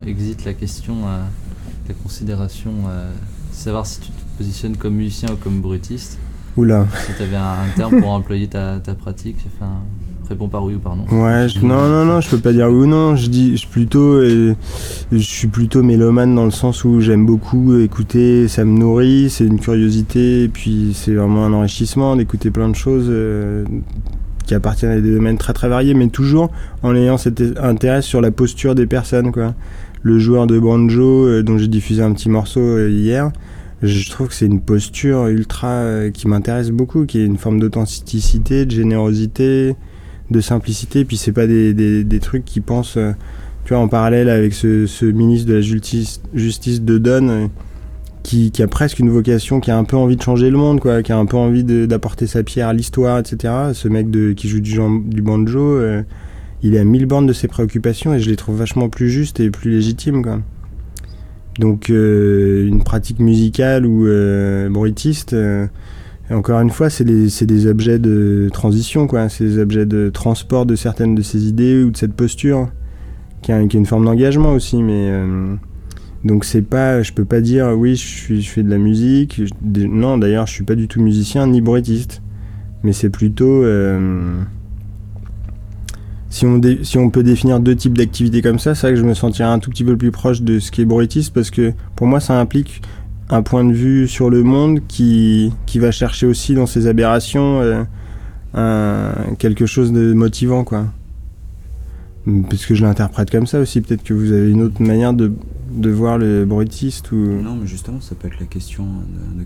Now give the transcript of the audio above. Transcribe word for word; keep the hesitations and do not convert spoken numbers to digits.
Exit la question, euh, la considération, euh, savoir si tu te positionnes comme musicien ou comme bruitiste. Oula. Si tu avais un, un terme pour employer ta, ta pratique, enfin, réponds par oui ou par non. Ouais, je, non, non, non, je peux pas dire oui ou non. Je dis, je plutôt, euh, je suis plutôt mélomane dans le sens où j'aime beaucoup écouter, ça me nourrit, c'est une curiosité, et puis c'est vraiment un enrichissement d'écouter plein de choses euh, qui appartiennent à des domaines très très variés, mais toujours en ayant cet intérêt sur la posture des personnes, quoi. Le joueur de banjo euh, dont j'ai diffusé un petit morceau euh, hier, je trouve que c'est une posture ultra euh, qui m'intéresse beaucoup, qui est une forme d'authenticité, de générosité, de simplicité. Puis c'est pas des, des, des trucs qui pensent, euh, tu vois, en parallèle avec ce, ce ministre de la justice, justice de Donne, euh, qui, qui a presque une vocation, qui a un peu envie de changer le monde, quoi, qui a un peu envie de, d'apporter sa pierre à l'histoire, et cetera. Ce mec de, qui joue du, du banjo, euh, il est à mille bornes de ses préoccupations et je les trouve vachement plus justes et plus légitimes, quoi. Donc euh, une pratique musicale ou euh, bruitiste, euh, encore une fois, c'est, les, c'est des objets de transition, quoi. C'est des objets de transport de certaines de ces idées ou de cette posture, qui a, qui a une forme d'engagement aussi. Mais euh, donc c'est pas, je peux pas dire oui, je, suis, je fais de la musique. Je, non, d'ailleurs, je suis pas du tout musicien ni bruitiste. Mais c'est plutôt euh, Si on, dé, si on peut définir deux types d'activités comme ça, c'est vrai que je me sentirais un tout petit peu plus proche de ce qui est bruitiste, parce que pour moi ça implique un point de vue sur le monde qui, qui va chercher aussi dans ses aberrations euh, un, quelque chose de motivant, quoi. Parce que je l'interprète comme ça aussi, peut-être que vous avez une autre manière de, de voir le bruitiste ou... Non, mais justement ça peut être la question de, de